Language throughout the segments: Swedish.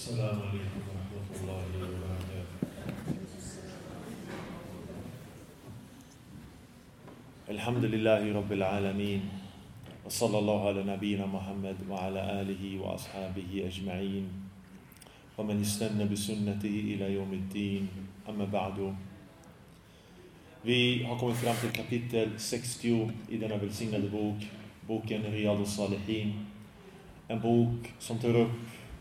السلام عليكم ورحمة الله وبركاته. الحمد لله رب العالمين وصلى الله على نبينا محمد وعلى آله وأصحابه أجمعين ومن استنى بسنته إلى يوم الدين أما بعد. Vi har kommit fram till kapitel 60 i denna välsignade bok, boken Riyadus Salihin. En bok som tar upp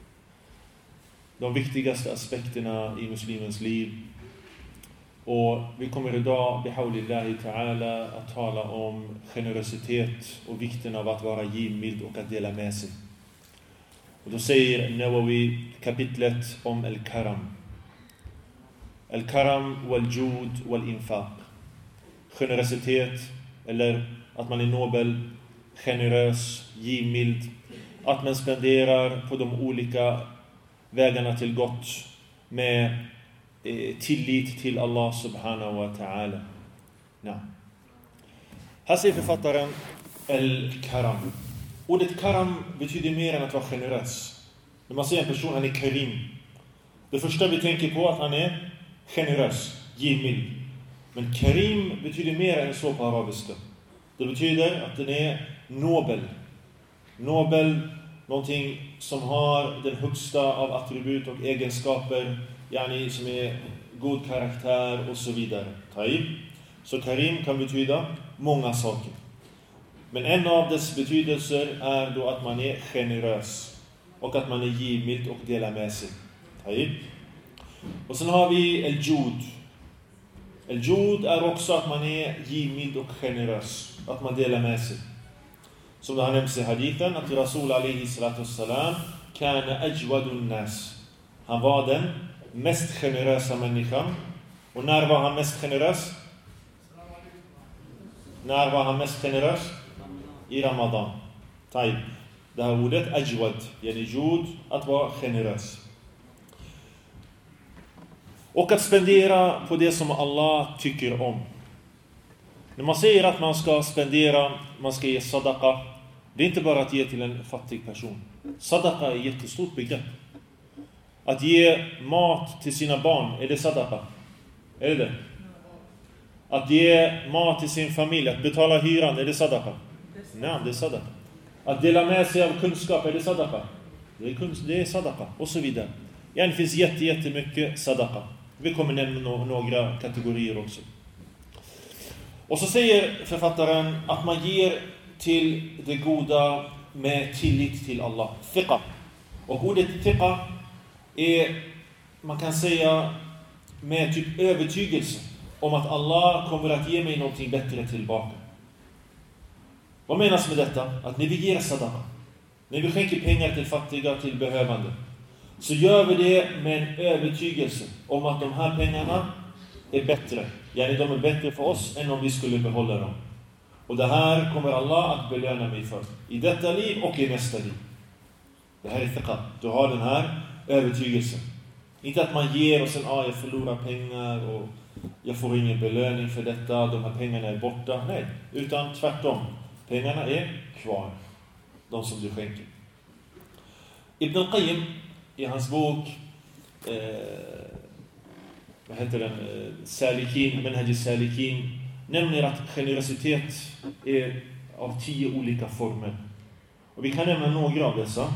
de viktigaste aspekterna i muslimens liv. Och vi kommer idag, bihaulillahi ta'ala, att tala om generositet och vikten av att vara givmild och att dela med sig. Och då säger Nawawi kapitlet om al-karam. Al-karam wal-jud wal-infaq. Generositet, eller att man är nobel, generös, givmild. Att man spenderar på de olika vägarna till gott med tillit till Allah subhanahu wa ta'ala. Ja. Här säger författaren al-karam. Ordet karam betyder mer än att vara generös. När man säger en person, han är karim. Det första vi tänker på är att han är generös, givmild. Men karim betyder mer än så på arabiska. Det betyder att den är nobel. Nobel, någonting som har den högsta av attribut och egenskaper, yani som är god karaktär och så vidare. Så karim kan betyda många saker. Men en av dess betydelser är då att man är generös och att man är givmild och delar med sig. Och sen har vi al-jud. Al-jud är också att man är givmild och generös, att man delar med sig. Som det har nämnts i hadithen, att Rasul alaihi salatu wassalam kana ajwadun nas. Han var den mest generösa människan. Och när var han mest generös? När var han mest generös? I Ramadan. Det här ordet ajwad, yani jud, att vara generös. Och att spendera på det som Allah tycker om. När man säger att man ska spendera, man ska ge sadaqa, det är inte bara att ge till en fattig person. Sadaqa är ett jättestort begrepp. Att ge mat till sina barn, är det sadaqa? Är det? Att ge mat till sin familj, att betala hyran, är det sadaqa? Nej, det är sadaqa. Att dela med sig av kunskap, är det sadaqa? Det är sadaqa, och så vidare. Det finns jättemycket sadaqa. Vi kommer nämna några kategorier också. Och så säger författaren att man ger till det goda med tillit till Allah. Thiqa. Och ordet thiqa är, man kan säga, med typ övertygelse om att Allah kommer att ge mig någonting bättre tillbaka. Vad menas med detta? Att när vi ger sadaqa, när vi skänker pengar till fattiga, till behövande, så gör vi det med en övertygelse om att de här pengarna är bättre. Yani de är bättre för oss än om vi skulle behålla dem. Och det här kommer Allah att belöna mig för. I detta liv och i nästa liv. Det här är thiqa. Du har den här övertygelsen. Inte att man ger och sen jag förlorar pengar och jag får ingen belöning för detta. De här pengarna är borta. Nej, utan tvärtom. Pengarna är kvar. De som du skänker. Ibn al-Qayyim i hans bok vad heter den? Salikin, Manhaj Salikin, nämner att generositet är av 10 olika former. Och vi kan nämna några av dessa.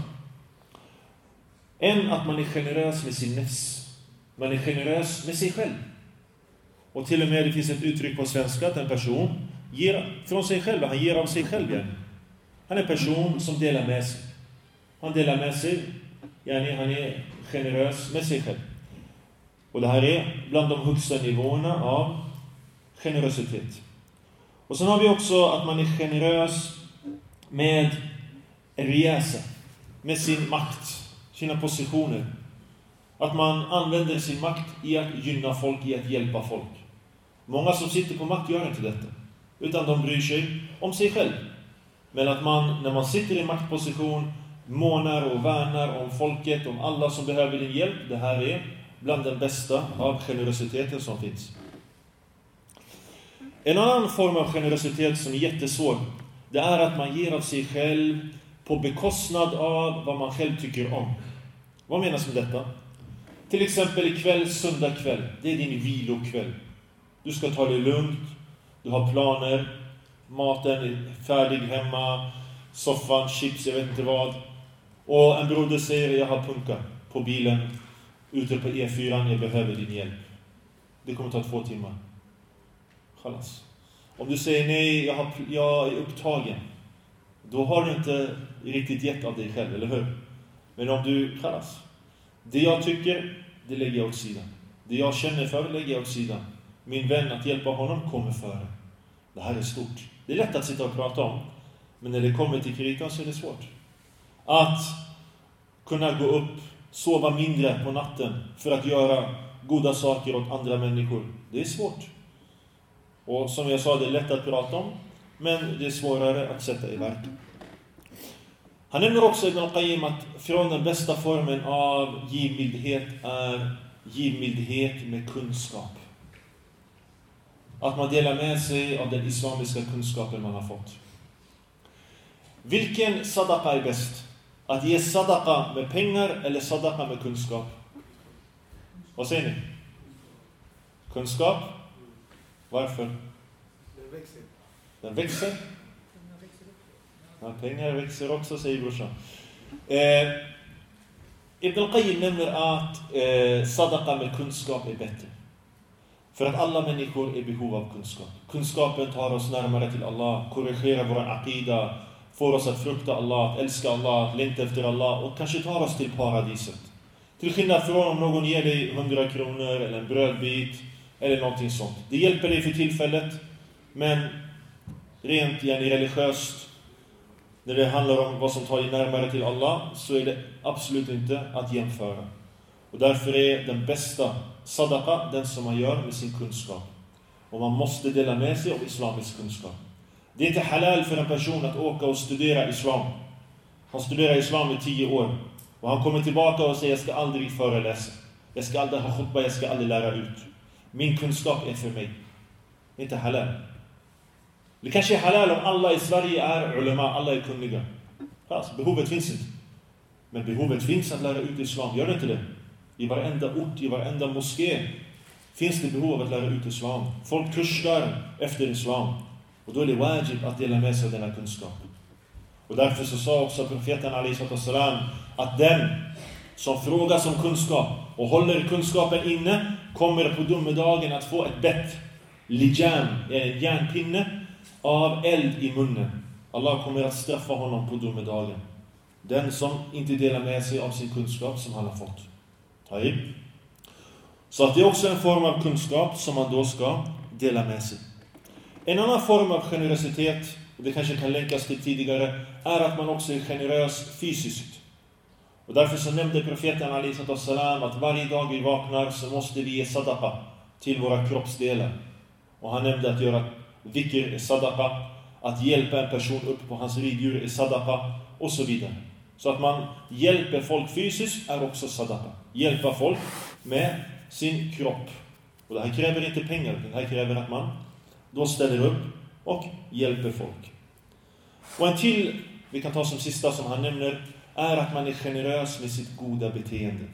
En, att man är generös med sin nefs. Man är generös med sig själv. Och till och med det finns ett uttryck på svenska att en person ger från sig själv. Han ger av sig själv igen. Han är en person som delar med sig. Han delar med sig. Yani han är generös med sig själv. Och det här är bland de högsta nivåerna av generositet. Och sen har vi också att man är generös med riyasa, med sin makt, sina positioner. Att man använder sin makt i att gynna folk, i att hjälpa folk. Många som sitter på makt gör inte detta, utan de bryr sig om sig själv. Men att man, när man sitter i maktposition, månar och värnar om folket, om alla som behöver din hjälp, det här är bland den bästa av generositeten som finns. En annan form av generositet som är jättesvår, det är att man ger av sig själv på bekostnad av vad man själv tycker om. Vad menas med detta? Till exempel ikväll, söndag kväll. Det är din vilokväll. Du ska ta det lugnt. Du har planer. Maten är färdig hemma. Soffan, chips, jag vet inte vad. Och en broder säger, jag har punka på bilen ute på E4, jag behöver din hjälp. Det kommer ta 2 timmar. Chalas. Om du säger nej, jag är upptagen, då har du inte riktigt gett av dig själv, eller hur? Men om du, chalas. Det jag tycker, det lägger jag åt sidan. Det jag känner för lägger jag åt sidan. Min vän, att hjälpa honom kommer före. Det här är stort. Det är lätt att sitta och prata om. Men när det kommer till kritan så är det svårt. Att kunna gå upp, sova mindre på natten för att göra goda saker åt andra människor. Det är svårt. Och som jag sa, det är lätt att prata om, men det är svårare att sätta i verk. Han nämner också Ibn al-Qayyim att från den bästa formen av givmildhet är givmildhet med kunskap. Att man delar med sig av den islamiska kunskapen man har fått. Vilken sadaqa är bäst? Att ge sadaqa med pengar eller sadaqa med kunskap? Vad säger ni? Kunskap? Varför? Den växer. Ja, pengar växer också, säger brorsan. Ibn al-Qayyim nämner att sadaqa med kunskap är bättre. För att alla människor är i behov av kunskap. Kunskapen tar oss närmare till Allah, korrigerar vår aqida, får oss att frukta Allah, att älska Allah, att längta efter Allah och kanske tar oss till paradiset. Till skillnad från om någon ger dig 100 kronor eller en brödbit eller någonting sånt. Det hjälper dig för tillfället, men rent religiöst, när det handlar om vad som tar dig närmare till Allah, så är det absolut inte att jämföra. Och därför är den bästa sadaqa den som man gör med sin kunskap. Och man måste dela med sig av islamisk kunskap. Det är inte halal för en person att åka och studera islam. Han studerar islam i 10 år. Och han kommer tillbaka och säger, jag ska aldrig föreläsa. Jag ska aldrig ha khutbah, jag ska aldrig lära ut. Min kunskap är för mig. Det är inte halal. Det kanske är halal om alla i Sverige är ulema, alla är kunniga. Fast behovet finns inte. Men behovet finns att lära ut islam, gör det inte det? I varenda ort, i varenda moské finns det behov av att lära ut islam. Folk törstar efter islam. Och då är det wajib att dela med sig av denna kunskap. Och därför så sa också profeten a.s. att den som frågas om kunskap och håller kunskapen inne kommer på domedagen att få ett bett, lijam, en järnpinne av eld i munnen. Allah kommer att straffa honom på domedagen. Den som inte delar med sig av sin kunskap som han har fått. Taib. Så att det är också en form av kunskap som man då ska dela med sig. En annan form av generositet, och det kanske kan länkas till tidigare, är att man också är generös fysiskt. Och därför så nämnde profeten a.s. att varje dag vi vaknar så måste vi ge sadaqa till våra kroppsdelar. Och han nämnde att göra dhikr är sadaqa, att hjälpa en person upp på hans riddjur är sadaqa och så vidare. Så att man hjälper folk fysiskt är också sadaqa. Hjälpa folk med sin kropp. Och det här kräver inte pengar, det här kräver att man då ställer upp och hjälper folk. Och en till, vi kan ta som sista som han nämner, är att man är generös med sitt goda beteende.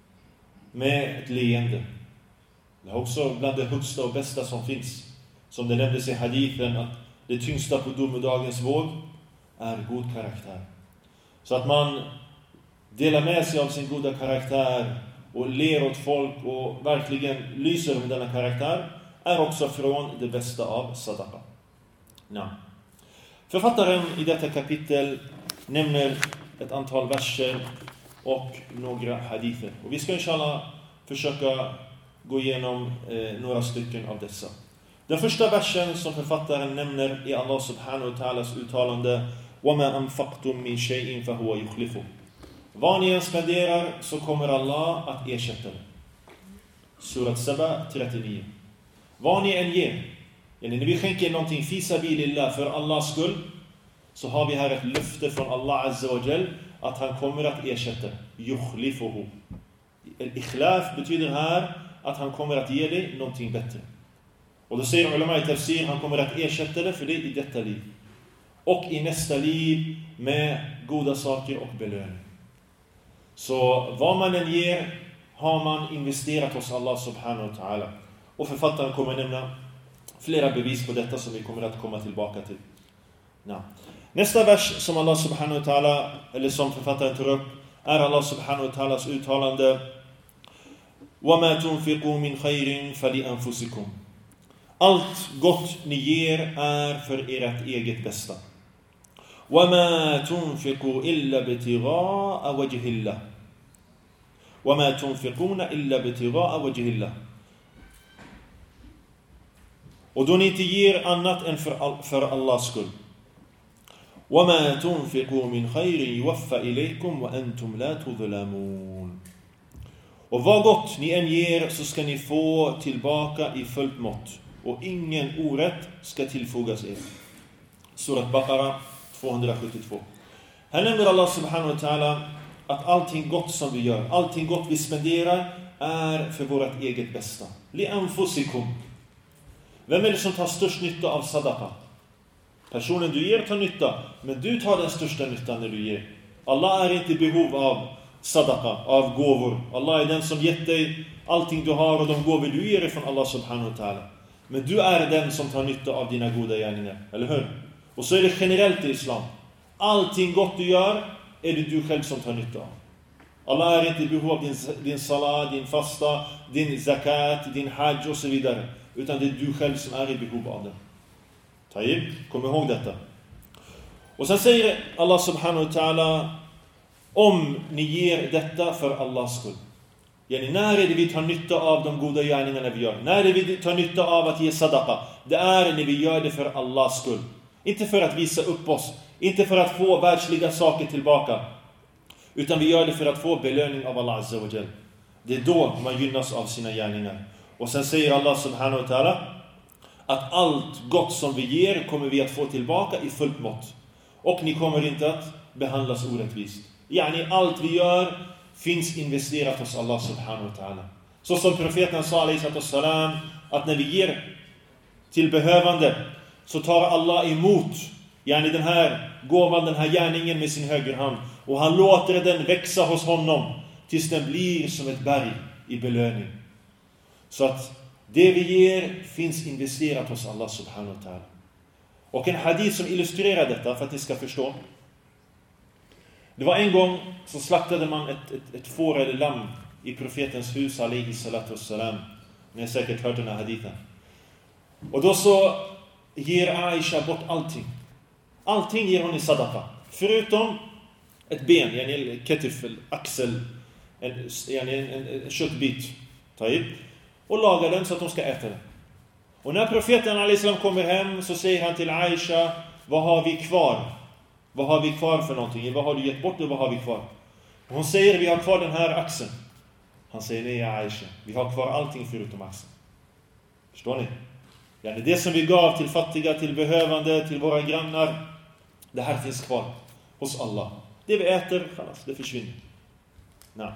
Med ett leende. Det är också bland det högsta och bästa som finns. Som det nämndes i hadithen att det tyngsta på domedagens våg är god karaktär. Så att man delar med sig av sin goda karaktär och ler åt folk och verkligen lyser med denna karaktär är också från det bästa av sadaqa. Ja. Författaren i detta kapitel nämner ett antal verser och några hadither. Och vi ska inshallah försöka gå igenom några stycken av dessa. Den första versen som författaren nämner är Allah subhanahu wa ta'alas uttalande وَمَا أَنْفَقْتُمْ مِنْ شَيْءٍ فَهُوَ يُخْلِفُ. Vad ni än spenderar så kommer Allah att ersätta det. Surat Saba 39. Vad ni än ger, när vi skänker någonting fi sabilillah för Allahs skull, så har vi här ett löfte från Allah Azza wa Jal att han kommer att ersätta. Yukhlifuhu. Al-ikhlaf betyder här att han kommer att ge dig någonting bättre. Och då säger ulama i tafsir, han kommer att ersätta det för det i detta liv. Och i nästa liv med goda saker och belöning. Så vad man än ger har man investerat hos Allah subhanahu wa ta'ala. Och författaren kommer nämna flera bevis på detta som vi kommer att komma tillbaka till. Ja. Nästa vers som Allah subhanahu wa ta'ala, eller som författaren tar upp, är Allah subhanahu wa ta'alas uttalande: وَمَا تُنْفِقُوا مِنْ خَيْرٍ فَلِأَنفُسِكُمْ. Allt gott ni ger är för ert eget bästa. وَمَا تُنْفِقُوا إِلَّا بِتِغَاءَ وَجْهِ اللَّهِ وَمَا تُنْفِقُونَ إِلَّا بِتِغَاءَ وَجْهِ اللَّهِ. Och då ni inte ger annat än för Allahs skull. وَمَا تُنْفِقُوا مِنْ خَيْرٍ يُوَفَّ إِلَيْكُمْ وَأَنْتُمْ لَا تُظْلَمُونَ. Och vad gott ni än ger så ska ni få tillbaka i fullt mått. Och ingen orätt ska tillfogas er. Surat Baqara 272. Här nämner Allah subhanahu wa ta'ala att allting gott som vi gör, allting gott vi spenderar är för vårt eget bästa. Li anfusikum. Vem är det som tar störst nytta av sadaqa? Personen du ger tar nytta, men du tar den största nyttan när du ger. Allah är inte i behov av sadaqa, av gåvor. Allah är den som gett dig allting du har och de gåvor du ger från Allah subhanahu wa ta'ala. Men du är den som tar nytta av dina goda gärningar, eller hur? Och så är det generellt i islam. Allting gott du gör är det du själv som tar nytta av. Allah är inte i behov av din salat, din fasta, din zakat, din hajj och så vidare. Utan det är du själv som är i behov av det. Taib, kom ihåg detta. Och sen säger Allah subhanahu wa ta'ala: om ni ger detta för Allahs skull. Yani, när är det vi tar nytta av de goda gärningarna vi gör? När är det vi tar nytta av att ge sadaqa? Det är när vi gör det för Allahs skull. Inte för att visa upp oss. Inte för att få världsliga saker tillbaka. Utan vi gör det för att få belöning av Allah azza wa jal. Det är då man gynnas av sina gärningar. Och sen säger Allah subhanahu wa ta'ala att allt gott som vi ger kommer vi att få tillbaka i fullt mått. Och ni kommer inte att behandlas orättvist. Yani, allt vi gör finns investerat hos Allah subhanahu wa ta'ala. Så som profeten sa alayhi salam, att när vi ger till behövande så tar Allah emot den här gåvan, den här gärningen med sin högerhand. Och han låter den växa hos honom tills den blir som ett berg i belöning. Så att det vi ger finns investerat hos Allah subhanahu wa ta'ala. Och en hadith som illustrerar detta för att ni ska förstå. Det var en gång så slaktade man ett får eller lamm i profetens hus alayhi salatu wassalam. Ni har säkert hört den här hadithen. Och då så ger Aisha bort allting. Allting ger hon i sadaqa. Förutom ett ben, en ketif, axel, en köttbit. Taib. Och lagar den så att de ska äta den. Och när profeten alayhi salam kommer hem så säger han till Aisha: vad har vi kvar? Vad har vi kvar för någonting? Vad har du gett bort och vad har vi kvar? Och hon säger: vi har kvar den här axeln. Han säger: nej Aisha, vi har kvar allting förutom axeln. Förstår ni? Det som vi gav till fattiga, till behövande, till våra grannar, det här finns kvar hos Allah. Det vi äter, det försvinner. Nej.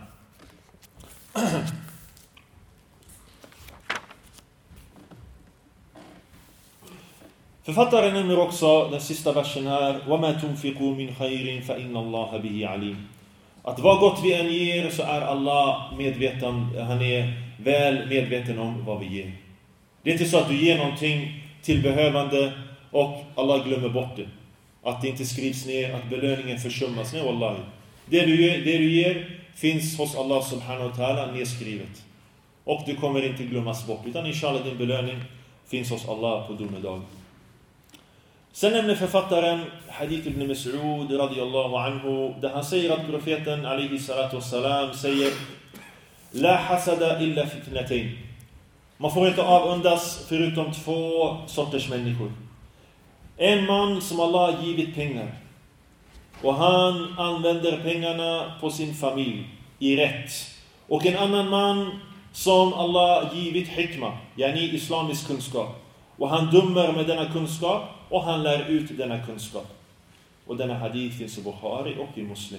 Författaren nämner också den sista versen här: وَمَا تُنْفِقُوا مِنْ خَيْرٍ فَإِنَّ اللَّهَ بِهِ عَلِيمٌ. Att vad gott vi än ger så är Allah medveten, han är väl medveten om vad vi ger. Det är inte så att du ger någonting till behövande och Allah glömmer bort det. Att det inte skrivs ner, att belöningen försummas. Nej, wallahi. Det du ger finns hos Allah subhanahu wa ta'ala nedskrivet. Och det kommer inte glömmas bort. Utan inshallah din belöning finns hos Allah på domedagen. Sen nämner författaren hadith ibn Mas'ud radiyallahu anhu, där han säger att profeten alayhi salatu wassalam säger: la hasada illa fitnatain. Man får inte avundas förutom två sorters människor. En man som Allah givit pengar och han använder pengarna på sin familj i rätt. Och en annan man som Allah givit hikma, yani islamisk kunskap. Och han dömer med denna kunskap och han lär ut denna kunskap. Och denna hadith finns i Bukhari och i Muslim.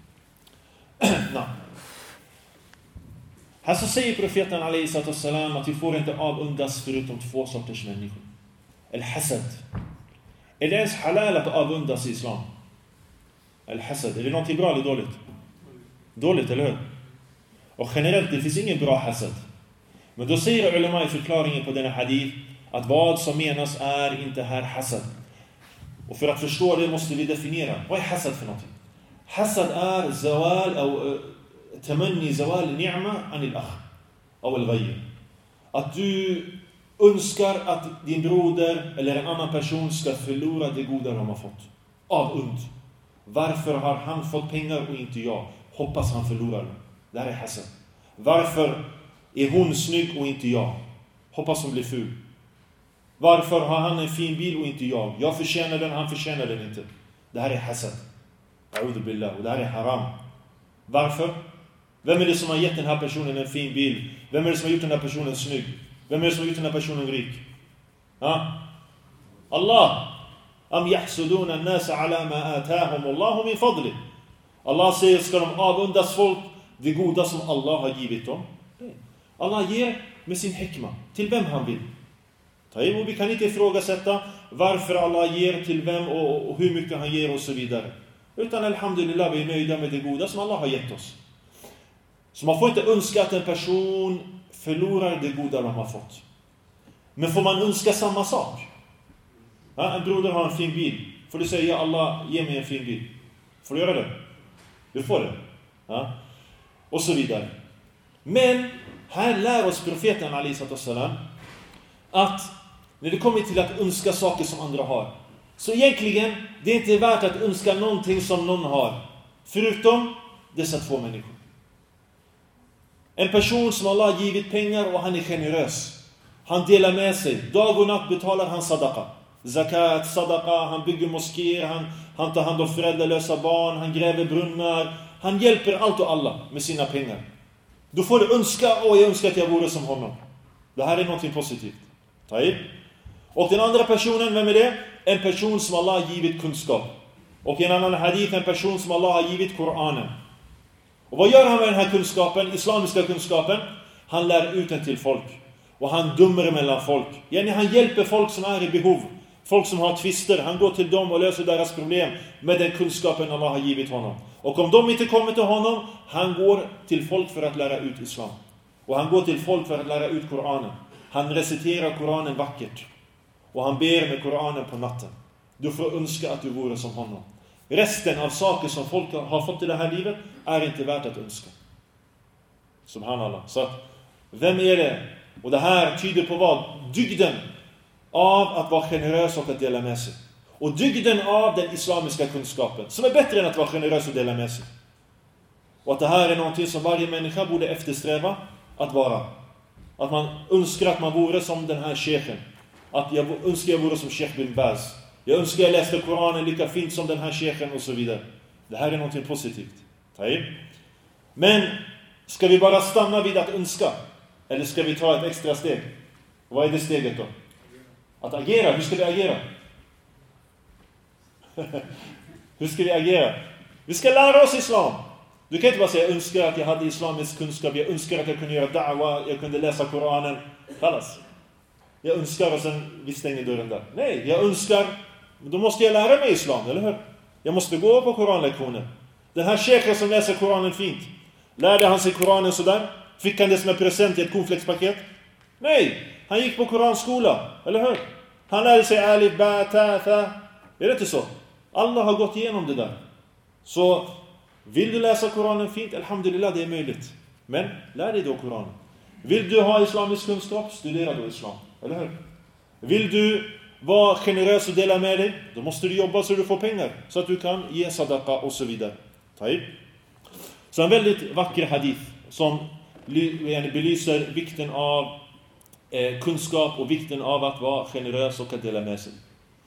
Här så säger profeten alayhi salatu wassalam att vi får inte avundas förutom två sorters människor. Al-hasad. Är det ens halal att avundas i islam? Al-hasad. Är det någonting bra eller dåligt? Dåligt, eller hur? Och generellt, det finns ingen bra hasad. Men då säger ulama i förklaringen på denna hadith att vad som menas är inte här hasad. Och för att förstå det måste vi definiera. Vad är hasad för någonting? Hasad är zawal eller tamanni zawal ni'ma anil akh eller al-ghayr. Att du önskar att din broder eller en annan person ska förlora det goda de har fått. Av und. Varför har han fått pengar och inte jag? Hoppas han förlorar det. Det här är hasad. Varför är hon snygg och inte jag? Hoppas hon blir ful. Varför har han en fin bil och inte jag? Jag förtjänar den, han förtjänar den inte. Det här är hasad. A'udhu billah. Och det här är haram. Varför? Vem är det som har gett den här personen en fin bil? Vem är det som har gjort den här personen snygg? Vem är det som har gjort den här personen rik? Allah. Am yahsuduna an-nasa ala ma atahum Allahu min fadli. Allah säger, ska de avundas folk det goda som Allah har givit dem? Allah ger med sin hikma till vem han vill. Och vi kan inte ifrågasätta varför Allah ger till vem och hur mycket han ger och så vidare. Utan alhamdulillah, vi är nöjda med det goda som Allah har gett oss. Så man får inte önska att en person förlorar det goda de har fått. Men får man önska samma sak? En broder har en fin bil. Får du säga, Allah, ge mig en fin bil? Får du göra det? Du får det. Och så vidare. Men här lär oss profeten alaihissalam att när det kommer till att önska saker som andra har, så egentligen det är inte värt att önska någonting som någon har. Förutom dessa två människor. En person som Allah har givit pengar och han är generös. Han delar med sig. Dag och natt betalar han sadaqa. Zakat, sadaqa, han bygger moskéer, han tar hand om föräldralösa barn, han gräver brunnar. Han hjälper allt och alla med sina pengar. Då får du önska, jag önskar att jag vore som honom. Det här är någonting positivt. Och den andra personen, vem är det? En person som Allah har givit kunskap. Och i en annan hadith, en person som Allah har givit Koranen. Och vad gör han med den här kunskapen, islamiska kunskapen? Han lär ut den till folk. Och han dömer mellan folk. Han hjälper folk som är i behov. Folk som har tvister, han går till dem och löser deras problem med den kunskapen Allah har givit honom. Och om de inte kommer till honom, han går till folk för att lära ut islam. Och han går till folk för att lära ut Koranen. Han reciterar Koranen vackert. Och han ber med Koranen på natten. Du får önska att du vore som honom. Resten av saker som folk har fått i det här livet är inte värt att önska. Subhanallah. Så att, vem är det? Och det här tyder på vad? Dygden av att vara generös och att dela med sig. Och dygden av den islamiska kunskapen. Som är bättre än att vara generös och dela med sig. Och att det här är någonting som varje människa borde eftersträva att vara. Att man önskar att man vore som den här sheikhen. Att jag önskar jag vore som Sheikh bin Baz. Jag önskar jag läste Koranen lika fint som den här sheikhen och så vidare. Det här är någonting positivt. Men ska vi bara stanna vid att önska? Eller ska vi ta ett extra steg? Vad är det steget då? Att agera. Hur ska vi agera? Hur ska vi agera? Vi ska lära oss islam. Du kan inte bara säga jag önskar att jag hade islamisk kunskap. Jag önskar att jag kunde göra da'wa. Jag kunde läsa Koranen. Kallas. Jag önskar och sen vi stänger dörren där. Nej, jag önskar. Då måste jag lära mig islam, eller hur? Jag måste gå på koranlektioner. Den här sheikhen som läser Koranen fint. Lärde han sig Koranen sådär? Fick han det som en present i ett konfliktspaket? Nej, han gick på koranskola, eller hur? Han lärde sig alif, ba, ta, tha. Är det inte så? Allah har gått igenom det där. Så vill du läsa Koranen fint? Alhamdulillah, det är möjligt. Men lär dig då Koranen. Vill du ha islamisk kunskap? Studera då islam, eller hur? Vill du vara generös och dela med dig? Då måste du jobba så du får pengar. Så att du kan ge sadaqa och så vidare. Så en väldigt vacker hadith som belyser vikten av kunskap och vikten av att vara generös och att dela med sig.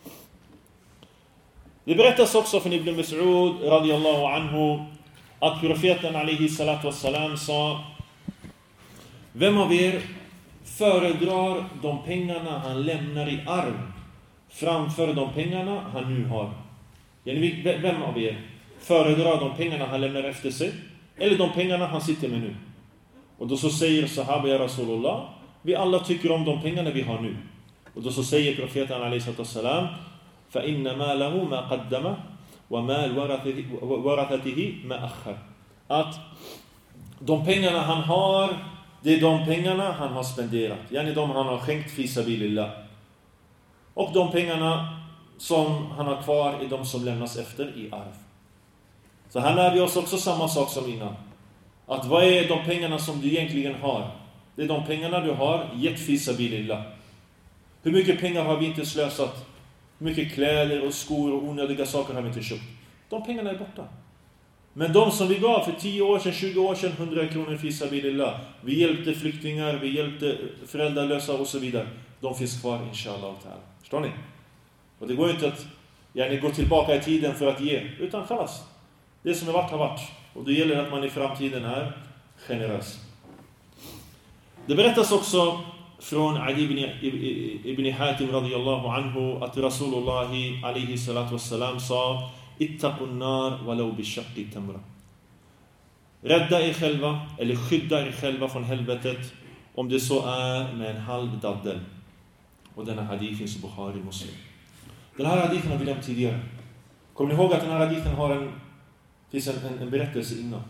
Det berättas också från Ibn Mas'ud radiyallahu anhu att profeten alaihi salatu wassalam sa: vem av er föredrar de pengarna han lämnar i arv framför de pengarna han nu har? Vem av er föredrar de pengarna han lämnar efter sig eller de pengarna han sitter med nu? Och då så säger sahaba ya Rasulullah, vi alla tycker om de pengarna vi har nu. Och då så säger profeten alaihi salatu wassalam: fa inna ma lahu ma qaddama wa ma warathatihi ma akhar. att de pengarna han har, det är de pengarna han har spenderat. Yani de han har skänkt fi sabilillah. Och de pengarna som han har kvar är de som lämnas efter i arv. Så här lär vi oss också samma sak som innan. Att vad är de pengarna som du egentligen har? Det är de pengarna du har gett fi sabilillah. Hur mycket pengar har vi inte slösat? Hur mycket kläder och skor och onödiga saker har vi inte köpt? De pengarna är borta. Men de som vi gav för 10 år sedan, 20 år sedan, 100 kronor fi sabilillah. Vi hjälpte flyktingar, vi hjälpte föräldralösa och så vidare. De finns kvar, inshallah. Förstår ni? Och det går inte att gå tillbaka i tiden för att ge. Utan fast. Det som är varit har varit. Och det gäller att man i framtiden är generös. Det berättas också från Adi ibn Hatim radiyallahu anhu att Rasulullah alayhi salatu wassalam sa: ittaqun nar walau bishaqqi tamra. Rädda er själva eller skydda er själva från helvetet om det så är med en halv daddel. Och denna hadith finns i Bukhari Muslim. Den här hadithen har vi nämnt tidigare. Kommer ni ihåg att den här hadithen finns en berättelse innan?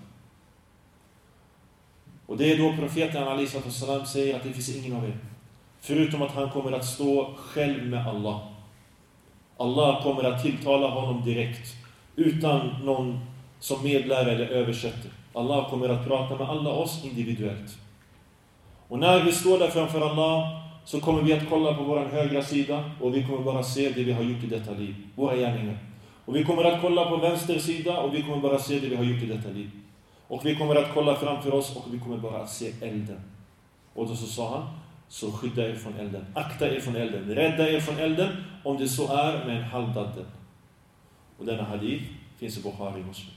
Och det är då profeten alayhi salatu wassalam säger att det finns ingen av er förutom att han kommer att stå själv med Allah. Allah kommer att tilltala honom direkt utan någon som medlare eller översätter. Allah kommer att prata med alla oss individuellt. Och när vi står där framför Allah så kommer vi att kolla på vår högra sida och vi kommer bara se det vi har gjort i detta liv, våra gärningar. Och vi kommer att kolla på vänster sida och vi kommer bara se det vi har gjort i detta liv. Och vi kommer att kolla framför oss och vi kommer bara att se elden. Och då så sa han: så skydda er från elden, akta er från elden, rädda er från elden om det så är med en halv daddel. Och denna hadith finns i Bukhari Muslim.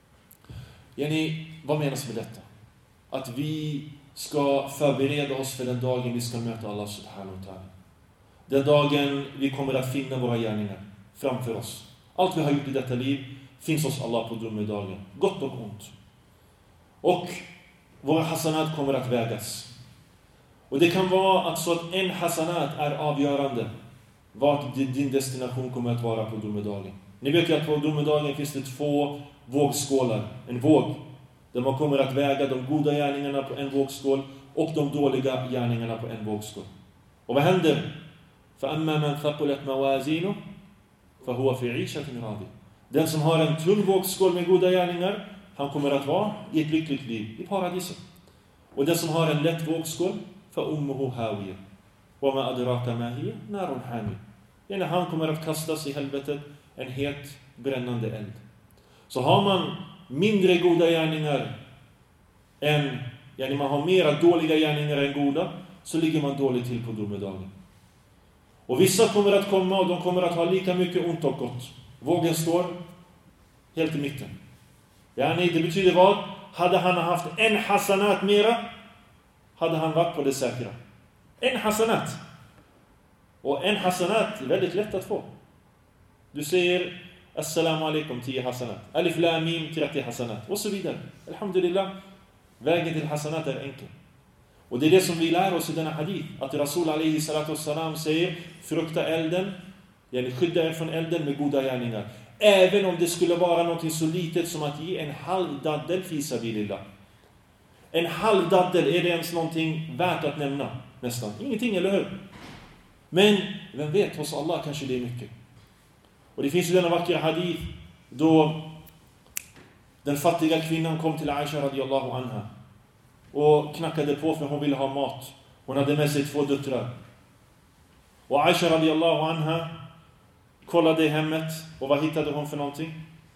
Vad menas med detta? Att vi ska förbereda oss för den dagen vi ska möta Allah subhanahu wa ta'ala. Den dagen vi kommer att finna våra gärningar framför oss. Allt vi har gjort i detta liv finns hos Allah på domedagen, gott och ont. Och våra hasanat kommer att vägas. Och det kan vara att så att en hasanat är avgörande vart din destination kommer att vara på domedagen. Ni vet ju att på domedagen finns det 2 vågskålar. En våg där man kommer att väga de goda gärningarna på en vågskål och de dåliga gärningarna på en vågskål. Och vad händer? فَأَمَّا مَنْ ثَقُلَتْ مَوَازِينُهُ فَهُوَ فِي عِيشَةٍ رَاضِيَةٍ. Den som har en tung vågskål med goda gärningar, han kommer att vara i ett lyckligt liv i paradiset. Och den som har en lätt vågskål, فَأُمُّهُ هَاوِيَةٍ وَمَا أَدْرَاكَ مَا هِيَ نَارٌ حَامِيَةٌ. Han kommer att kastas i helvetet, en het brännande eld. Så har man mindre goda gärningar än, man har mera dåliga gärningar än goda, så ligger man dåligt till på domedagen. Och vissa kommer att komma och de kommer att ha lika mycket ont och gott. Vågen står helt i mitten. Det betyder vad? Hade han haft en hasanat mera, hade han varit på det säkra. En hasanat. Och en hasanat är väldigt lätt att få. Du säger assalamu alaikum 10 hasanat. Alif lam mim 30 hasanat. Och så vidare. Alhamdulillah. Vägen till hasanat är enkel. Och det är det som vi lär oss i denna hadith. Att Rasul alayhi salatu wassalam säger: frukta elden. Skydda er från elden med goda gärningar. Även om det skulle vara något så litet som att ge en halv daddel fi sabilillah. En halv daddel, är det ens någonting värt att nämna? Nästan. Ingenting, eller hur? Men vem vet, hos Allah kanske det är mycket. Och det finns ju denna vackra hadith då den fattiga kvinnan kom till Aisha radiyallahu anha och knackade på för hon ville ha mat. Hon hade med sig 2 döttrar. Och Aisha radiyallahu anha kollade i hemmet och vad hittade hon för någonting?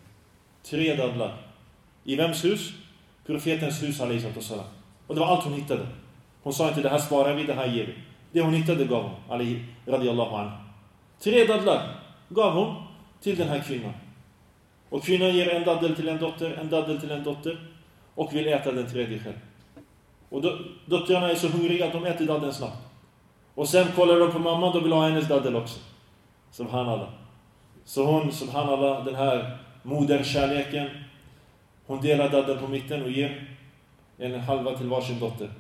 3 dadlar. I vems hus? Profetens hus alayhi sallam. Och det var allt hon hittade. Hon sa inte: det här sparar vi, det här ger vi. Det hon hittade gav hon, alayhi radiyallahu anha. 3 dadlar gav hon till den här kvinnan. Och kvinnan ger en daddel till en dotter, en daddel till en dotter, och vill äta den tredje själv. Och dottrarna är så hungriga att de äter daddeln snabbt. Och sen kollar de på mamman, de vill ha hennes daddel också. Subhanallah. Så hon, subhanallah, den här moderkärleken, hon delar daddeln på mitten och ger en halva till varsin dotter.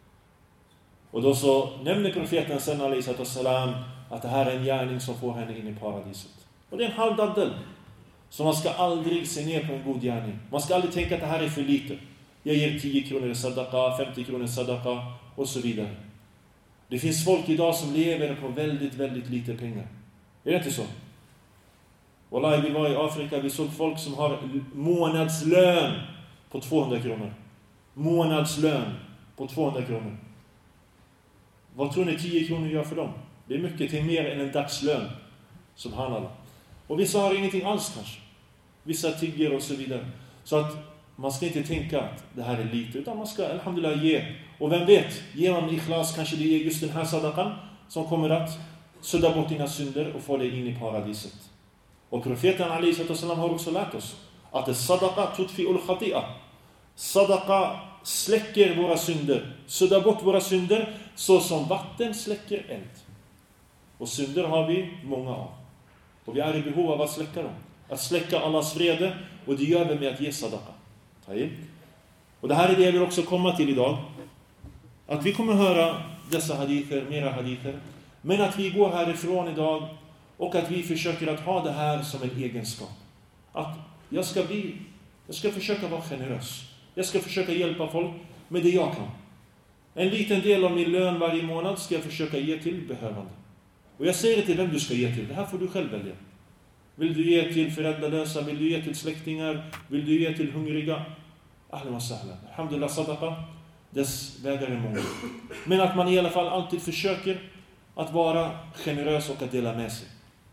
Och då så nämner profeten sen alayhi salam att det här är en gärning som får henne in i paradiset. Och det är en halv daddel. Så man ska aldrig se ner på en god gärning. Man ska aldrig tänka att det här är för lite. Jag ger 10 kronor i sadaqa, 50 kronor i sadaqa och så vidare. Det finns folk idag som lever på väldigt, väldigt lite pengar. Är det inte så? Wallahi, vi var i Afrika, vi såg folk som har månadslön på 200 kronor. Månadslön på 200 kronor. Vad tror ni 10 kronor gör för dem? Det är mycket till mer än en dagslön. Subhanallah. Och vissa har ingenting alls kanske. Vissa tigger och så vidare. Så att man ska inte tänka att det här är lite, utan man ska alhamdulillah ge. Och vem vet, ger man ikhlas, kanske det är just den här sadaqan som kommer att sudda bort dina synder och få dig in i paradiset. Och profeten alaihi sallam har också lärt oss att sadaqa tutfi'ul khati'a. Sadaqa släcker våra synder, suddar bort våra synder så som vatten släcker eld. Och synder har vi många av. Och vi är i behov av att släcka dem. Att släcka Allahs vrede, och det gör vi med att ge sadaqa. Och det här är det jag vill också komma till idag. Att vi kommer höra dessa hadither, mera hadither. Men att vi går härifrån idag och att vi försöker att ha det här som en egenskap. Att jag ska försöka vara generös. Jag ska försöka hjälpa folk med det jag kan. En liten del av min lön varje månad ska jag försöka ge till behövande. Och jag säger till vem du ska ge till. Det här får du själv välja. Vill du ge till föräldralösa? Vill du ge till släktingar? Vill du ge till hungriga? Ahlan wa sahlan. Alhamdulillah, sadaqa. Dess vägar är många. Men att man i alla fall alltid försöker att vara generös och att dela med sig.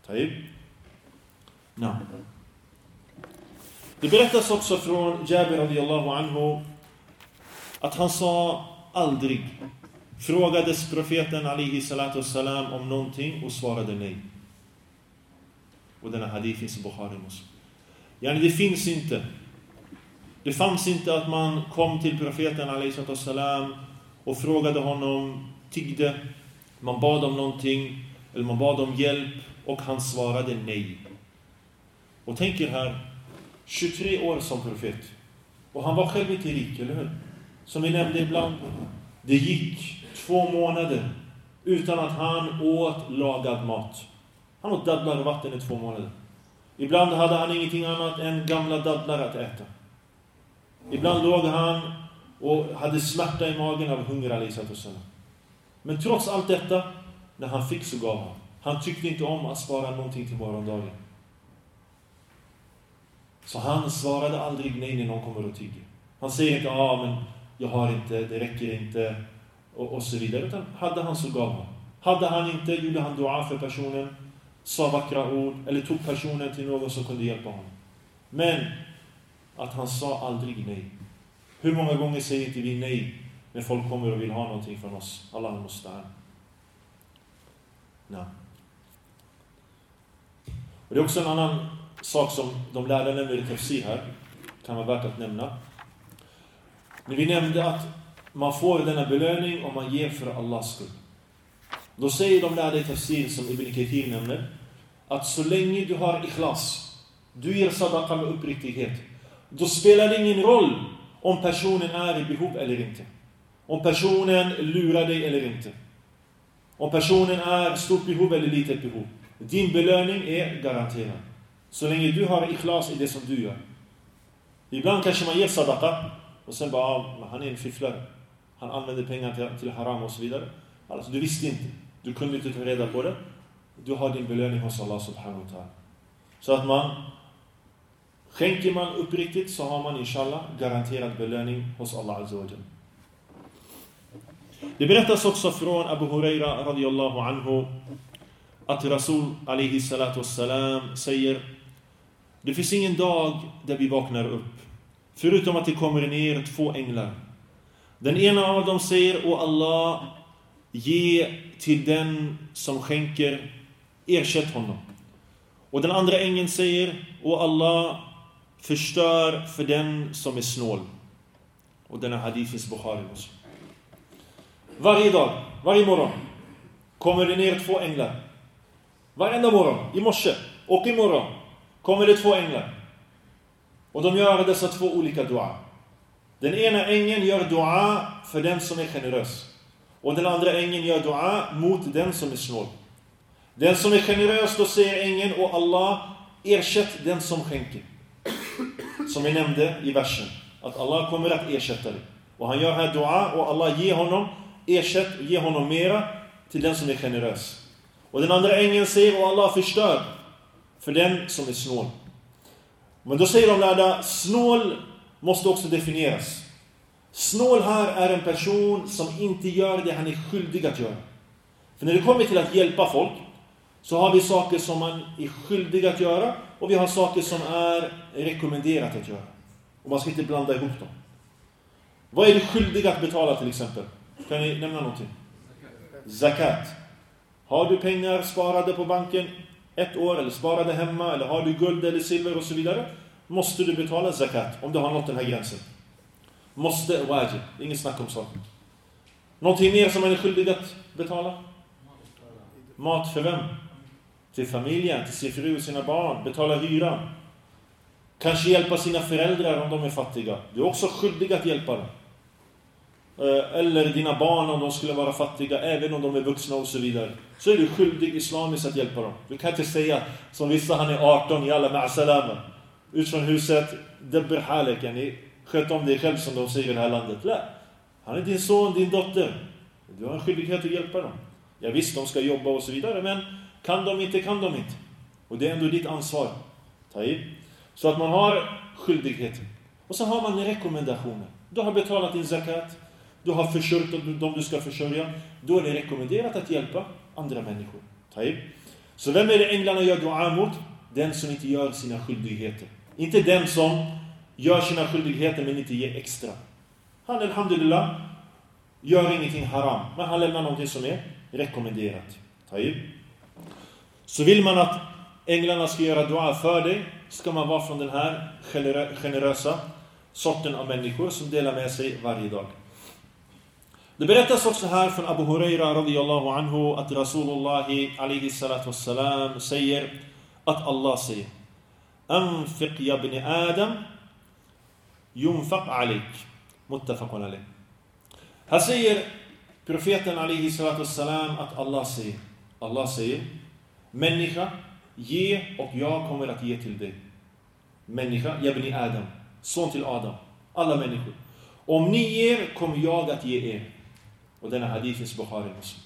Det berättas också från Jabir radiyallahu anhu att han sa aldrig. Frågades profeten alaihi salatu wassalam om någonting och svarade nej. Och denna hadith finns i Bukhari Muslim. Det fanns inte att man kom till profeten alaihi salatu wassalam och frågade honom, tiggde, man bad om någonting eller man bad om hjälp och han svarade nej. Och tänker här, 23 år som profet. Och han var själv inte rik, eller hur? Som vi nämnde ibland, det gick 2 månader utan att han åt lagad mat. Han åt dadlar och vatten i 2 månader. Ibland hade han ingenting annat än gamla dadlar att äta. Ibland låg han och hade smärta i magen av hunger. Men trots allt detta, när han fick så gav han. Han tyckte inte om att spara någonting till morgondagen. Så han svarade aldrig nej när någon kommer och tigger. Han säger inte, men jag har inte, det räcker inte och så vidare. Utan hade han så gav han. Hade han inte, gjorde han dua för personen, sa vackra ord eller tog personen till någon som kunde hjälpa honom. Men att han sa aldrig nej. Hur många gånger säger inte vi nej när folk kommer och vill ha någonting från oss? Allah musta'an. Nej. Och det är också en annan sak som de lärde nämner i tafsir här. Kan vara värt att nämna. När vi nämnde att man får denna belöning om man ger för Allahs skull. Då säger de lärde i tafsir som Ibn Kathir nämner att så länge du har ikhlas, du ger sadaqa med uppriktighet, då spelar det ingen roll om personen är i behov eller inte. Om personen lurar dig eller inte. Om personen är stort behov eller litet behov. Din belöning är garanterad. Så länge du har ikhlas i det som du gör. Ibland kanske man ger sadaqa och sen bara, han är en fifflare. Han använder pengar till haram och så vidare. Alltså du visste inte. Du kunde inte ta reda på det. Du har din belöning hos Allah subhanahu wa ta'ala. Så att skänker man uppriktigt så har man inshallah garanterad belöning hos Allah azza wa jalla. Det berättas också från Abu Huraira radiyallahu anhu att Rasul alaihi salatu wassalam säger: det finns ingen dag där vi vaknar upp förutom att det kommer ner 2 änglar. Den ena av dem säger: O Allah, ge till den som skänker, ersätt honom. Och den andra ängeln säger: O Allah, förstör för den som är snål. Och denna hadith finns i Bukhari Muslim. Varje dag, varje morgon kommer det ner 2 änglar. Varenda morgon, i morse och i morgon kommer det 2 änglar. Och de gör dessa 2 olika dua. Den ena ängeln gör dua för den som är generös. Och den andra ängeln gör dua mot den som är snål. Den som är generös, då säger ängeln: O Allah, ersätt den som skänker. Som vi nämnde i versen. Att Allah kommer att ersätta det. Och han gör här dua och Allah ger honom ersätt och ger honom mera till den som är generös. Och den andra ängeln säger och Allah förstör för den som är snål. Men då säger de lärda, snål måste också definieras. Snål här är en person som inte gör det han är skyldig att göra. För när det kommer till att hjälpa folk så har vi saker som man är skyldig att göra och vi har saker som är rekommenderat att göra. Och man ska inte blanda ihop dem. Vad är det skyldig att betala till exempel? Kan ni nämna någonting? Zakat. Har du pengar sparade på banken ett år eller sparade hemma eller har du guld eller silver och så vidare, måste du betala zakat om du har nått den här gränsen. Måste wajib. Inget snack om saker. Någonting mer som man är skyldig att betala? Mat för vem? Till familjen, till sin fru och sina barn. Betala hyran. Kanske hjälpa sina föräldrar om de är fattiga. Du är också skyldig att hjälpa dem. Eller dina barn om de skulle vara fattiga, även om de är vuxna och så vidare. Så är du skyldig islamiskt att hjälpa dem. Du kan inte säga som vissa, han är 18 i alla ma'asalama. Ut från huset, debber halek, yani, sköt om dig själv som de säger i det här landet. Nej. Han är din son, din dotter. Du har en skyldighet att hjälpa dem. Ja visst, de ska jobba och så vidare, men kan de inte. Och det är ändå ditt ansvar. Ta i. Så att man har skyldigheter. Och så har man rekommendationer. Du har betalat din zakat. Du har försörjt dem du ska försörja. Då är det rekommenderat att hjälpa andra människor. Ta i. Så vem är det änglarna gör dua mot? Den som inte gör sina skyldigheter. Inte den som gör sina skyldigheter men inte ger extra. Han, alhamdulillah, gör ingenting haram. Men han lämnar någonting som är rekommenderat. Taib. Så vill man att änglarna ska göra dua för dig, ska man vara från den här generösa sorten av människor som delar med sig varje dag. Det berättas också här från Abu Huraira radiyallahu anhu att Rasulullah alayhi salatu wassalam säger att Allah säger: Anfiq ya ibn Adam yunfaq alayk. Muttafaqun alayh. Här säger profeten alayhi salatu wassalam att Allah säger: människa, ge och jag kommer att ge till dig. Människa, ya ibn Adam, son till Adam, alla människor. Om ni ger kommer jag att ge er. Och denna hadith är Bukhari Muslim.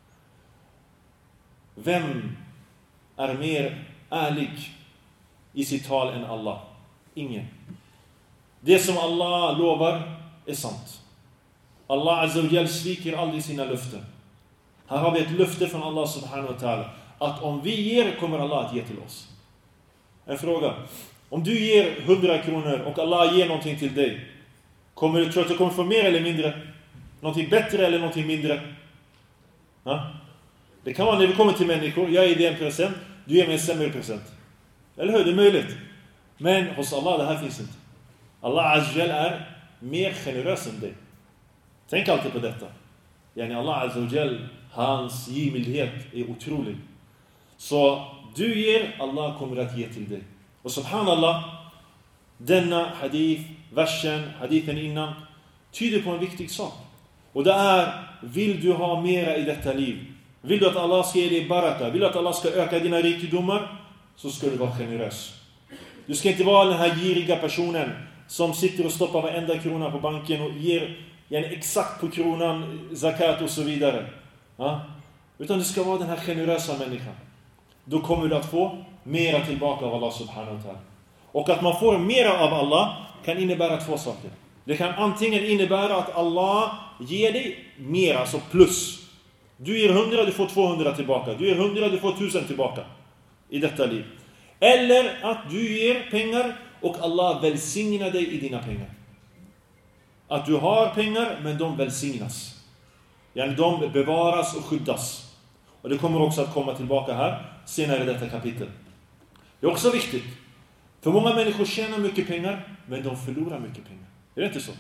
Vem är mer ärlig i sitt tal än Allah? Ingen. Det som Allah lovar är sant. Allah Azza wa Jal sviker aldrig sina löften. Här har vi ett löfte från Allah subhanahu wa ta'ala att om vi ger kommer Allah att ge till oss. En fråga. Om du ger 100 kronor och Allah ger någonting till dig, tror du att du kommer få mer eller mindre? Någonting bättre eller någonting mindre? Ja? Det kan vara när vi kommer till människor. Jag ger dig en present, du ger mig en sämre present. Eller hur? Det är möjligt. Men hos Allah det här finns inte. Allah Azza wa Jal är mer generös än dig. Tänk alltid på detta. Yani Allah Azza wa Jal, hans givmildhet är otrolig. Så du ger, Allah kommer att ge till dig. Och subhanallah, denna hadithen innan tyder på en viktig sak. Och det är, vill du ha mera i detta liv? Vill du att Allah ska ge dig baraka? Vill du att Allah ska öka dina rikedomar? Så ska du vara generös. Du ska inte vara den här giriga personen som sitter och stoppar varenda krona på banken och ger exakt på kronan zakat och så vidare. Ja? Utan du ska vara den här generösa människan. Då kommer du att få mera tillbaka av Allah subhanahu wa ta'ala. Och att man får mera av Allah kan innebära två saker. Det kan antingen innebära att Allah ger dig mera, alltså plus. Du ger 100, du får 200 tillbaka. Du ger 100, du får 1000 tillbaka i detta liv. Eller att du ger pengar och Allah välsignar dig i dina pengar. Att du har pengar men de välsignas. De bevaras och skyddas. Och det kommer också att komma tillbaka här senare i detta kapitel. Det är också viktigt. För många människor tjänar mycket pengar men de förlorar mycket pengar. Är det inte så?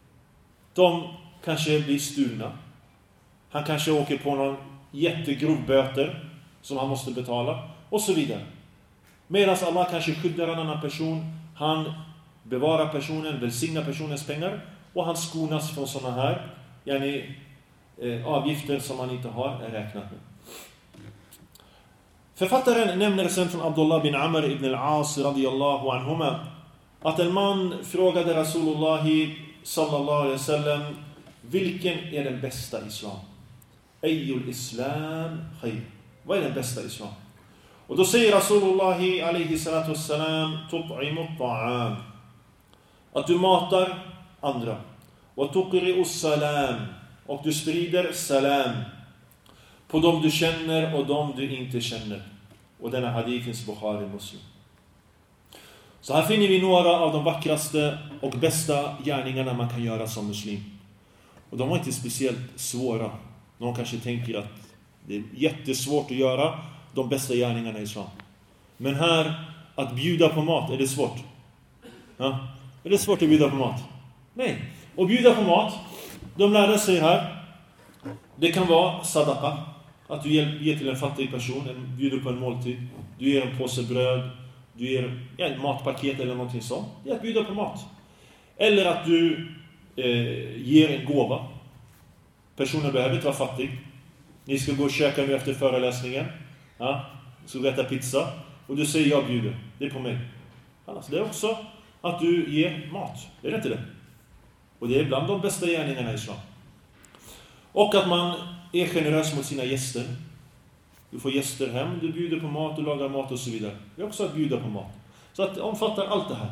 De kanske blir stulna. Han kanske åker på någon jättegrov böter som han måste betala och så vidare. Medan Allah kanske skyddar en annan person. Han bevarar personen, välsignar personens pengar och han skonas från sådana här avgifter som man inte har räknat med. Författaren nämner sen från Abdullah bin Amr ibn al-As radiyallahu anhuma att en man frågade Rasulullah sallallahu alaihi wasallam: vilken är den bästa islam? Ayyul islam khayr. Vad är den bästa islam? Och då säger Rasulullah alaihi salatu wassalam: tut'imu ta'am. Att du matar andra. Och tuqri'u salam. Och du sprider salam på dem du känner och dem du inte känner. Och denna hadith finns i Bukhari Muslim. Så här finner vi några av de vackraste och bästa gärningarna man kan göra som muslim. Och de var inte speciellt svåra. Någon kanske tänker att det är jättesvårt att göra de bästa gärningarna i islam. Men här, att bjuda på mat, är det svårt? Ja? Är det svårt att bjuda på mat? Nej. Och bjuda på mat, de lärde sig här, det kan vara sadaqa. Att du ger till en fattig person, bjuder på en måltid. Du ger en påse bröd, du ger ett matpaket eller någonting sånt. Det är att bjuda på mat. Eller att du ger en gåva. Personen behöver inte vara fattig. Ni ska gå och käka nu efter föreläsningen. Ja, så du äta pizza. Och du säger: jag bjuder, det är på mig. Alltså, det är också att du ger mat. Det är inte det. Och det är bland de bästa gärningarna i islam. Och att man är generös mot sina gäster. Du får gäster hem, du bjuder på mat, du lagar mat och så vidare. Det är också att bjuda på mat. Så att det omfattar allt det här.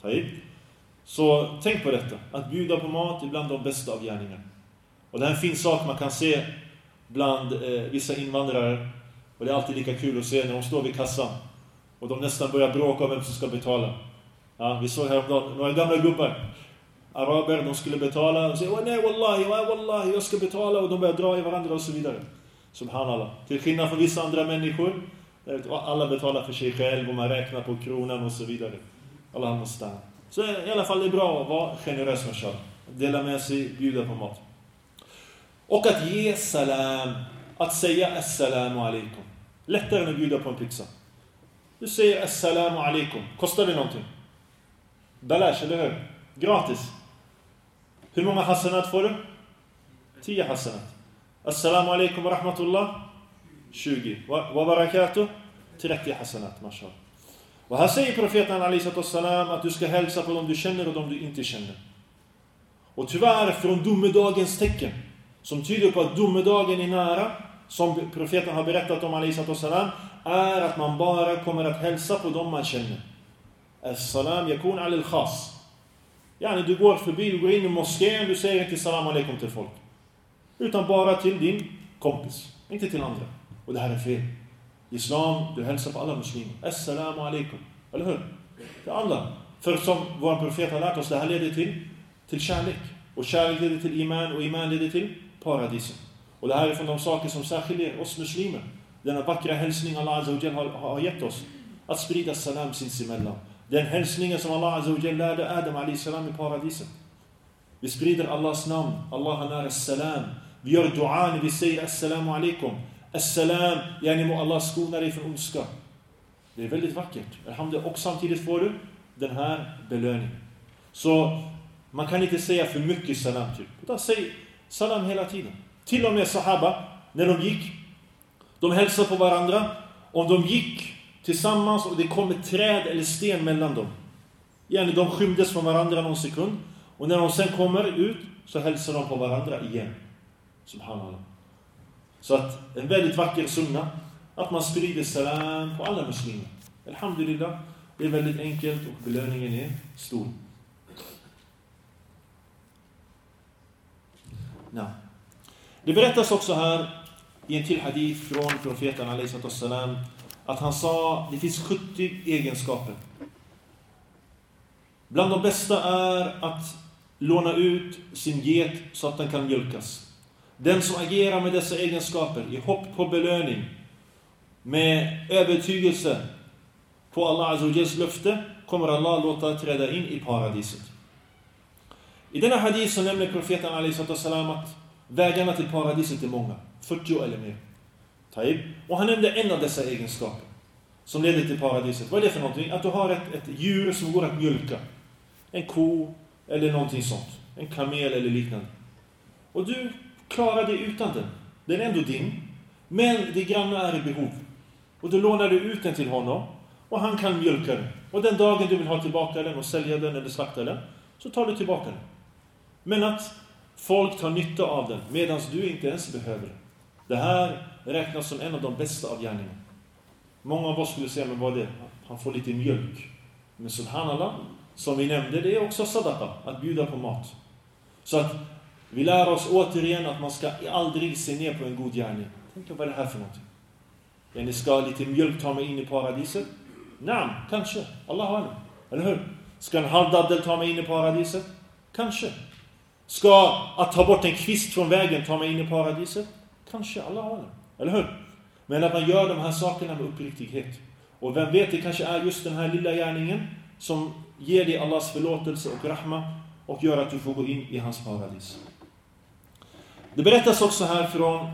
Så tänk på detta. Att bjuda på mat är bland de bästa av gärningar. Och det här är en fin sak man kan se bland vissa invandrare. Och det är alltid lika kul att se när de står vid kassan. Och de nästan börjar bråka om vem som ska betala. Ja, vi såg häromdagen några gamla gubbar. Araber, de skulle betala. Och säger: nej wallahi, jag ska betala. Och de börjar dra i varandra och så vidare. Subhanallah. Till skillnad från vissa andra människor. Alla betalar för sig själv och man räknar på kronan och så vidare. Allah måste. Så i alla fall är det bra att vara generös med själv. Dela med sig, bjuda på mat. Och att ge salam. Att säga assalamu alaikum. Lättare än att bjuda på en pizza. Du säger assalamu alaikum. Kostar det någonting? Balash, eller hur? Gratis. Hur många hasanat får du? 10 hasanat. Assalamu alaikum wa rahmatullah. 20. Wa barakatuh. 30 hasanat, mashallah. Och här säger profeten alaihi salam att du ska hälsa på dem du känner och dem du inte känner. Och tyvärr från domedagens tecken, som tyder på att domedagen är nära, som profeten har berättat om alaihi salam, är att man bara kommer att hälsa på dem man känner. As-salam yakun al khas. Yani du går förbi, du går in i moskén, du säger inte salam alaikum till folk. Utan bara till din kompis, inte till andra. Och det här är fel. Islam, du hälsar på alla muslimer. Assalamu alaikum. Eller hur? Till alla. För som vår profet har lärt oss, det här leder till kärlek. Och kärlek leder till iman, och iman leder till paradiset. Och det här är från de saker som särskiljer oss muslimer. Denna vackra hälsning Allah Azza wa Jal har gett oss. Att sprida salam sinsemellan. Den hälsningen som Allah Azza wa Jal lärde Adam alayhi salam i paradiset. Vi sprider Allahs namn. Allah är nära salam. Vi gör dua när vi säger assalamu alaikum. Assalam, yani må Allah skona dig från ondska. Det är väldigt vackert. Alhamdulillah. Och samtidigt får du den här belöningen. Så man kan inte säga för mycket salam till. Utan säg salam hela tiden. Till och med sahaba, när de gick, de hälsade på varandra. Om de gick tillsammans och det kom ett träd eller sten mellan dem. Yani de skymdes från varandra någon sekund. Och när de sen kommer ut så hälsar de på varandra igen. Subhanallah. Så att en väldigt vacker sunna att man sprider salam på alla muslimer. Alhamdulillah, det är väldigt enkelt och belöningen är stor. Det berättas också här i en till hadith från profeten alaihi salam att han sa det finns 70 egenskaper. Bland de bästa är att låna ut sin get så att den kan mjölkas. Den som agerar med dessa egenskaper i hopp på belöning, med övertygelse på Allah Azza wa Jals löfte, kommer Allah låta träda in i paradiset. I denna hadith så nämner profeten alaihi salam att vägarna till paradiset är många, 40 eller mer. Och han nämnde en av dessa egenskaper som leder till paradiset. Vad är det för någonting? Att du har ett djur som går att mjölka. En ko eller någonting sånt. En kamel eller liknande. Och du klarar det utan den. Den är ändå din. Men det granna är i behov. Och då lånar du ut den till honom. Och han kan mjölka den. Och den dagen du vill ha tillbaka den och sälja den eller slakta den, så tar du tillbaka den. Men att folk tar nytta av den medan du inte ens behöver den. Det här räknas som en av de bästa av gärningarna. Många av oss skulle säga, men vad är det? Han får lite mjölk. Men subhanallah, som vi nämnde, det är också sadaqa, att bjuda på mat. Så att vi lär oss återigen att man ska aldrig se ner på en god gärning. Tänk, vad är det här för någonting? Ja, ni ska lite mjölk ta mig in i paradiset? Nej, kanske. Allah har det. Eller hur? Ska en halvdaddel ta mig in i paradiset? Kanske. Ska att ta bort en kvist från vägen ta mig in i paradiset? Kanske. Allah har det. Eller hur? Men att man gör de här sakerna med uppriktighet. Och vem vet, det kanske är just den här lilla gärningen som ger dig Allahs förlåtelse och rahma och gör att du får gå in i hans paradis. Det berättas också här från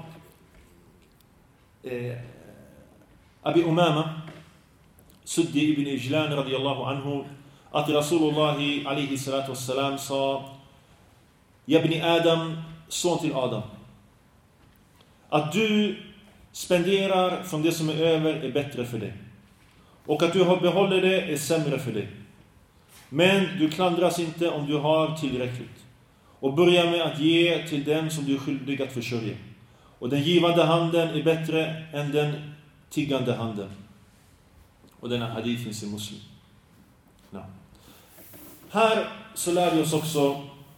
Abi Umama Suddi ibn Ijlan radiyallahu anhu att Rasulullah alaihi salatu wassalam sa: Jabni Adam, son till Adam, att du spenderar från det som är över är bättre för dig. Och att du behåller det är sämre för dig. Men du klandras inte om du har tillräckligt. Och börja med att ge till den som du är skyldig att försörja. Och den givande handen är bättre än den tiggande handen. Och denna hadith finns i Muslim. No. Här så lär vi oss också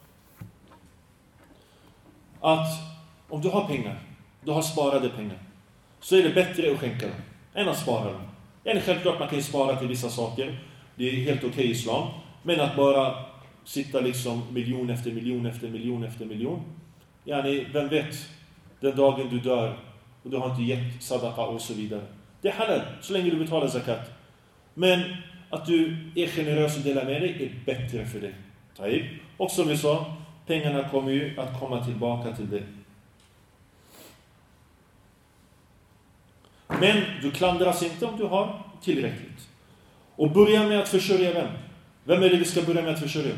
att om du har pengar, du har sparade pengar, så är det bättre att skänka dem än att spara dem. Ja, självklart man kan spara till vissa saker. Det är helt okej i islam. Men att bara sitta liksom miljon efter miljon efter miljon efter miljon. Yani, vem vet, den dagen du dör och du har inte gett sadaqa och så vidare. Det är halal, så länge du betalar zakat. Men att du är generös och delar med dig är bättre för dig. Taib. Och som vi sa, pengarna kommer ju att komma tillbaka till dig. Men du klandras inte om du har tillräckligt. Och börja med att försörja vem? Vem är det vi ska börja med att försörja?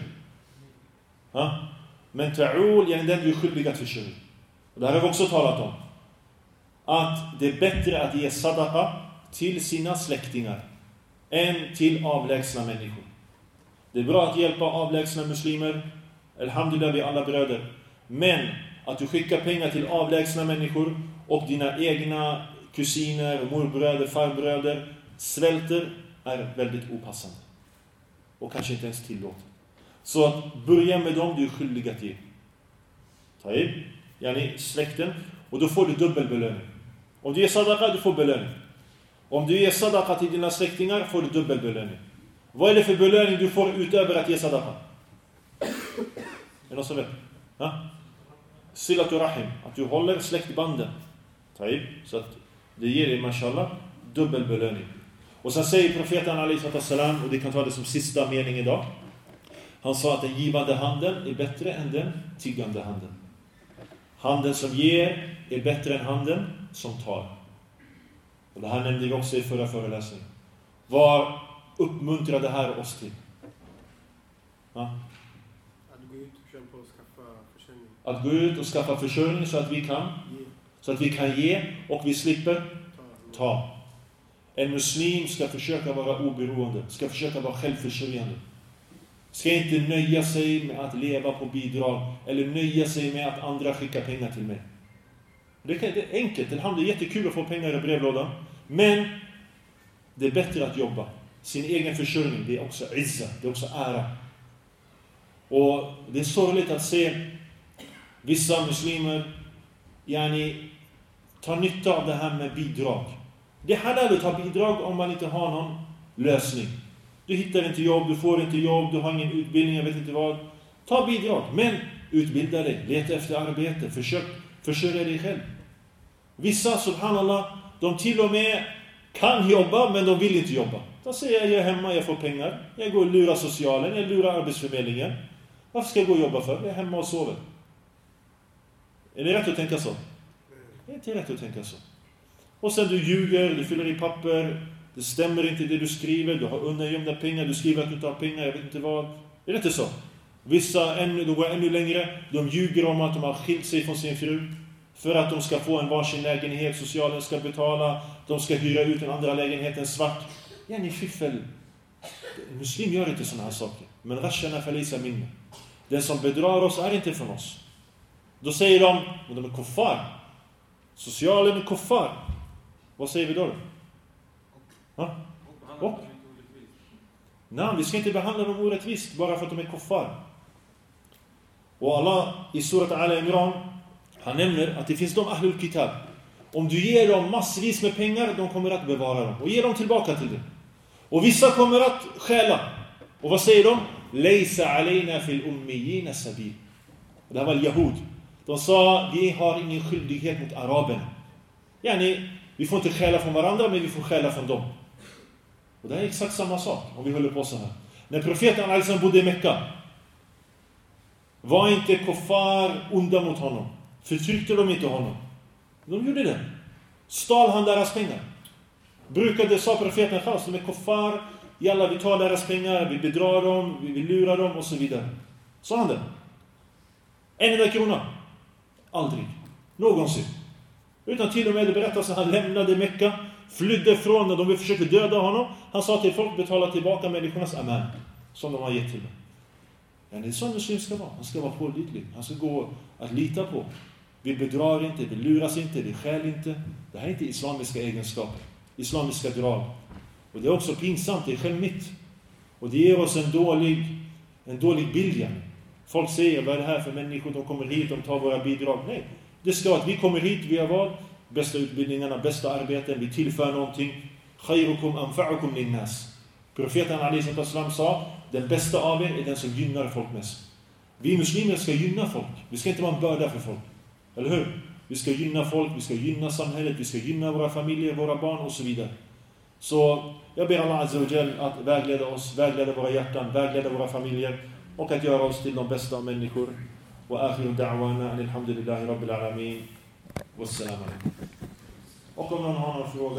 Men ta'ul är den du är skyldig att försörja. Och det här har vi också talat om. Att det är bättre att ge sadaqa till sina släktingar än till avlägsna människor. Det är bra att hjälpa avlägsna muslimer. Alhamdulillah, vi är alla bröder. Men att du skickar pengar till avlägsna människor och dina egna kusiner, morbröder, farbröder svälter är väldigt opassande. Och kanske inte ens tillåtet. Så att börja med dem du är skyldig att ge. Taib. Yani släkten. Och då får du dubbel belöning. Om du ger sadaqa, du får belöning. Om du ger sadaqa till dina släktingar får du dubbel belöning. Vad är det för belöning du får utöver att ge sadaqa? Är det någon som vet? Silatu rahim. Att du håller släktbanden. Taib. Så att det ger dig, mashallah, dubbel belöning. Och sen säger profeten alaihi salam, och det kan ta det som sista mening idag. Han sa att den givande handen är bättre än den tiggande handen. Handen som ger är bättre än handen som tar. Och det här nämnde vi också i förra föreläsningen. Vad uppmuntrar det här oss till? Att gå ut och kämpa och skaffa försörjning. Att gå ut och skaffa försörjning så att vi kan ge och vi slipper ta. En muslim ska försöka vara oberoende, ska försöka vara självförsörjande. Ska inte nöja sig med att leva på bidrag eller nöja sig med att andra skickar pengar till mig. Det är enkelt, det är jättekul att få pengar i brevlådan, men det är bättre att jobba. Sin egen försörjning, det är också izza, det är också ära. Och det är sorgligt att se vissa muslimer ta nytta av det här med bidrag. Det är halal att ta bidrag om man inte har någon lösning. Du hittar inte jobb, du får inte jobb, du har ingen utbildning, jag vet inte vad. Ta bidrag, men utbilda dig, leta efter arbete, försök försörja dig själv. Vissa, subhanallah, de till och med kan jobba, men de vill inte jobba. De säger, jag är hemma, jag får pengar, jag går och lurar socialen, jag lurar arbetsförmedlingen. Varför ska jag gå och jobba för? Jag är hemma och sover. Är det rätt att tänka så? Det är inte rätt att tänka så. Och sen du ljuger, du fyller i papper, det stämmer inte det du skriver, du har undangömda pengar, du skriver att du inte har pengar, jag vet inte vad. Är det inte så? Vissa de går ännu längre, de ljuger om att de har skilt sig från sin fru för att de ska få en varsin lägenhet, socialen ska betala, de ska hyra ut den andra lägenheten svart. Ja, ni fiffel. Muslim gör inte sådana här saker. Men rashana falisa minna. Den som bedrar oss är inte från oss. Då säger de är kuffar. Socialen är kuffar. Vad säger vi då? Nej, vi ska inte behandla dem orättvist bara för att de är kuffar. Och Allah i surat Al-Imran, han nämner att det finns de ahlul kitab. Om du ger dem massvis med pengar, de kommer att bevara dem och ge dem tillbaka till dig. Och vissa kommer att stjäla. Och vad säger de? Laysa alayna fil ummiyina sabil. Det här var Yahud. De sa, vi har ingen skyldighet mot araberna. Vi får inte stjäla från varandra, men vi får stjäla från dem. Och det är exakt samma sak om vi håller på så här. När profeten Al-Islam bodde i Mekka, var inte kuffar onda mot honom? Förtryckte de inte honom? De gjorde det. Stal han deras pengar? Brukade, sa profeten själv, de är kuffar. Jalla, vi tar deras pengar, vi bedrar dem, vi lurar dem och så vidare. Sa han det? En enda krona? Aldrig. Någonsin. Utan till och med det berättas att han lämnade Mekka, flydde från när de försökte döda honom. Han sa till folk, betala tillbaka människornas aman som de har gett till dem. Ja, det är så muslim ska vara. Han ska vara pålitlig. Han ska gå att lita på. Vi bedrar inte, vi luras inte, vi skäl inte. Det här är inte islamiska egenskaper. Islamiska drag. Och det är också pinsamt, det är självmitt. Och det ger oss en dålig bild. Folk säger, vad är det här för människor? De kommer hit, de tar våra bidrag. Nej, det ska att vi kommer hit, vi har vad? Bästa utbildningarna, bästa arbeten, vi tillför någonting. Khayrukum anfa'ukum linnas. Profeten Ali sa, den bästa av er är den som gynnar folk mest. Vi muslimer ska gynna folk. Vi ska inte vara en börda för folk. Eller hur? Vi ska gynna folk, vi ska gynna samhället, vi ska gynna våra familjer, våra barn och så vidare. Så jag ber Allah Azza wa Jal att vägleda oss, vägleda våra hjärtan, vägleda våra familjer och att göra oss till de bästa av människor. Wa akhiru da'wana alhamdulillahi rabbil alamin. Wassalamu alaikum. Och om någon har någon fråga